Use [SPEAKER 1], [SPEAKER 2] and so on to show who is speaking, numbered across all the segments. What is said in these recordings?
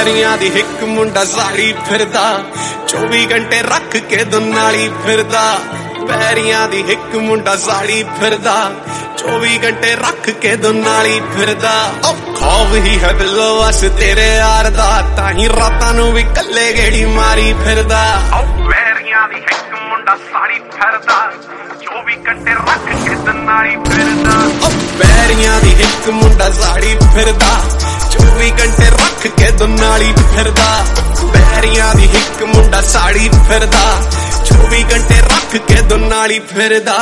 [SPEAKER 1] ਪੈਰੀਆਂ ਦੀ ਹਿੱਕ ਮੁੰਡਾ ਸਾੜੀ ਫਿਰਦਾ 24 ਘੰਟੇ ਰੱਖ ਕੇ ਦੁਨਾਲੀ ਫਿਰਦਾ ਪੈਰੀਆਂ ਦੀ ਹਿੱਕ ਮੁੰਡਾ ਸਾੜੀ ਫਿਰਦਾ 24 ਘੰਟੇ ਰੱਖ ਕੇ ਦੁਨਾਲੀ ਫਿਰਦਾ ਖੌਫ ਹੀ ਹੈ ਬਿੱਲੋ ਅਸ ਤੇਰੇ ਯਾਰ ਦਾ ਤਾਂ ਹੀ ਰਾਤਾਂ ਨੂੰ ਵੀ ਕੱਲੇ ਗੇੜੀ ਮਾਰੀ ਫਿਰਦਾ
[SPEAKER 2] ਪੈਰੀਆਂ ਦੀ ਹਿੱਕ ਮੁੰਡਾ ਸਾੜੀ ਫਿਰਦਾ 24 ਘੰਟੇ ਰੱਖ ਕੇ ਦੁਨਾਲੀ ਫਿਰਦਾ
[SPEAKER 1] ਪੈਰੀਆਂ ਦੀ ਹਿੱਕ ਮੁੰਡਾ ਸਾੜੀ ਫਿਰਦਾ 24 ਘੰਟੇ ਰੱਖ ਕੇ ਦੁਨਾਲੀ ਫਿਰਦਾ ਪੈਰੀਆਂ ਦੀ ਹਿੱਕ ਮੁੰਡਾ ਸਾੜੀ ਫਿਰਦਾ 24 ਘੰਟੇ ਰੱਖ ਕੇ ਦੁਨਾਲੀ ਫਿਰਦਾ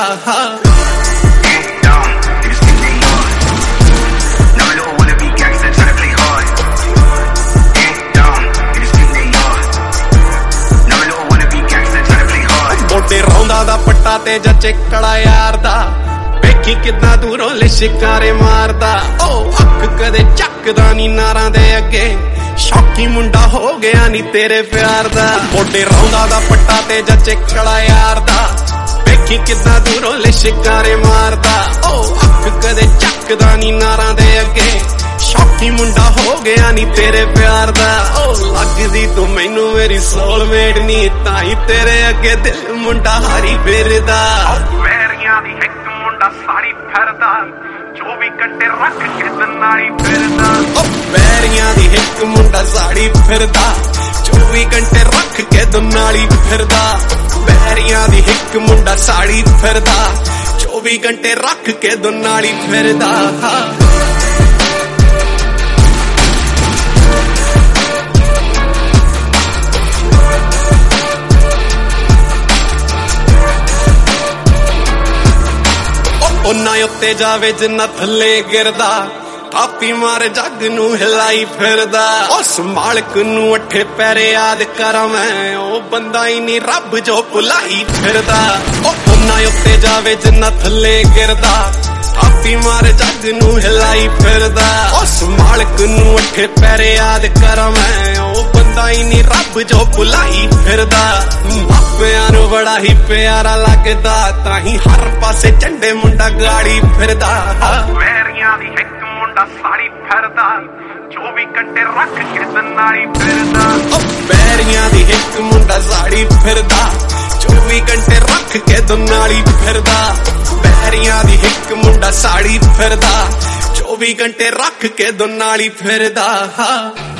[SPEAKER 1] ਮੋਢੇ ਰੌਂਦਾ ਦਾ ਪੱਟਾ ਤੇ ਜੱਚੇ ਕੜਾ ਯਾਰ ਦਾ ਵੇਖੀ ਕਿੰਨਾ ਦੂਰੋਂ ਲਿਸ਼ਕਾਰੇ ਮਾਰਦਾ ਅੱਖ ਕਦੇ ਚੱਕਦਾ ਨੀ ਨਾਰਾਂ ਦੇ ਅੱਗੇ ਸ਼ੌਕੀ ਮੁੰਡਾ ਹੋ ਗਿਆ ਨੀ ਤੇਰੇ ਪਿਆਰ ਦਾ ਮੋਢੇ ਰੌਂਦਾ ਦਾ ਪੱਟਾ ਤੇ ਜੱਚੇ ਕੜਾ ਯਾਰ ਦਾ ਵੇਖੀ ਕਿੰਨਾ ਦੂਰੋਂ ਲਿਸ਼ਕਾਰੇ ਮਾਰਦਾ ਅੱਖ ਕਦੇ ਚੱਕਦਾ ਨੀ ਨਾਰਾਂ ਦੇ ਅੱਗੇ ਸ਼ੌਕੀ ਮੁੰਡਾ ਹੋ ਗਿਆ ਨੀ ਤੇਰੇ ਪਿਆਰ ਦਾ ਲੱਗਦੀ ਤੂੰ ਮੈਨੂੰ ਮੇਰੀ ਸੋਲਮੇਟ ਨੀ ਤਾਂ ਹੀ ਤੇਰੇ ਅੱਗੇ ਦਿਲ ਮੁੰਡਾ ਹਾਰੀ ਫਿਰਦਾ
[SPEAKER 2] ਪੈਰੀਆਂ ਦੀ ਹਿੱਕ ਮੁੰਡਾ ਸਾੜੀ ਫਿਰਦਾ 24 ਘੰਟੇ ਰੱਖ ਕੇ ਦੁਨਾਲੀ ਫਿਰਦਾ
[SPEAKER 1] ਪੈਰੀਆਂ ਦੀ ਹਿੱਕ ਮੁੰਡਾ ਸਾੜੀ ਫਿਰਦਾ 24 ਘੰਟੇ ਰੱਖ ਕੇ ਦੁਨਾਲੀ ਫਿਰਦਾ ਪੈਰੀਆਂ ਦੀ ਹਿੱਕ ਮੁੰਡਾ ਸਾੜੀ ਫਿਰਦਾ 24 ਘੰਟੇ ਰੱਖ ਕੇ ਦੁਨਾਲੀ ਫਿਰਦਾ ਉਹਨਾਂ ਉੱਤੇ ਜਾਵੇ ਜਿੰਨਾ ਥੱਲੇ ਗਿਰਦਾ ਥਾਪੀ ਮਾਰ ਜੱਗ ਨੂੰ ਹਿਲਾਈ ਫਿਰਦਾ ਉਸ ਮਾਲਕ ਨੂੰ ਅੱਠੇ ਪੈਰੇ ਯਾਦ ਕਰਾਂ ਮੈਂ ਉਹ ਬੰਦਾ ਹੀ ਨਹੀਂ ਰੱਬ ਜੋ ਭੁਲਾਈ ਫਿਰਦਾ ਉਹਨਾਂ ਉੱਤੇ ਜਾਵੇ ਜਿੰਨਾ ਥੱਲੇ ਗਿਰਦਾ ਥਾਪੀ ਮਾਰ ਜੱਗ ਨੂੰ ਹਿਲਾਈ ਫਿਰਦਾ ਉਸ ਮਾਲਕ ਨੂੰ ਅੱਠੇ ਪੈਰੇ ਯਾਦ ਕਰਾਂ ਮੈਂ ਉਹ ਬੰਦਾ ਹੀ ਨਹੀਂ ਰੱਬ ਜੋ ਭੁਲਾਈ ਫਿਰਦਾ ਮਾਪਿਆਂ ਨੂੰ ਬੜਾ ਹੀ ਪਿਆਰਾ ਲੱਗਦਾ ਤਾਂ ਹੀ ਹਰ ਪਾਸੇ ਝੰਡੇ ਮੁੰਡਾ ਗਾੜੀ ਫਿਰਦਾ
[SPEAKER 2] ਪੈਰੀਆਂ ਦੀ ਹਿੱਕ ਮੁੰਡਾ ਸਾੜੀ ਫਿਰਦਾ 24 ਘੰਟੇ ਰੱਖ ਕੇ ਦੁਨਾਲੀ ਫਿਰਦਾ
[SPEAKER 1] ਪੈਰੀਆਂ ਦੀ ਹਿੱਕ ਮੁੰਡਾ ਸਾੜੀ ਫਿਰਦਾ 24 ਘੰਟੇ ਰੱਖ ਕੇ ਦੁਨਾਲੀ ਫਿਰਦਾ ਪੈਰੀਆਂ ਦੀ ਹਿੱਕ ਮੁੰਡਾ ਸਾੜੀ ਫਿਰਦਾ 24 ਘੰਟੇ ਰੱਖ ਕੇ ਦੁਨਾਲੀ ਫਿਰਦਾ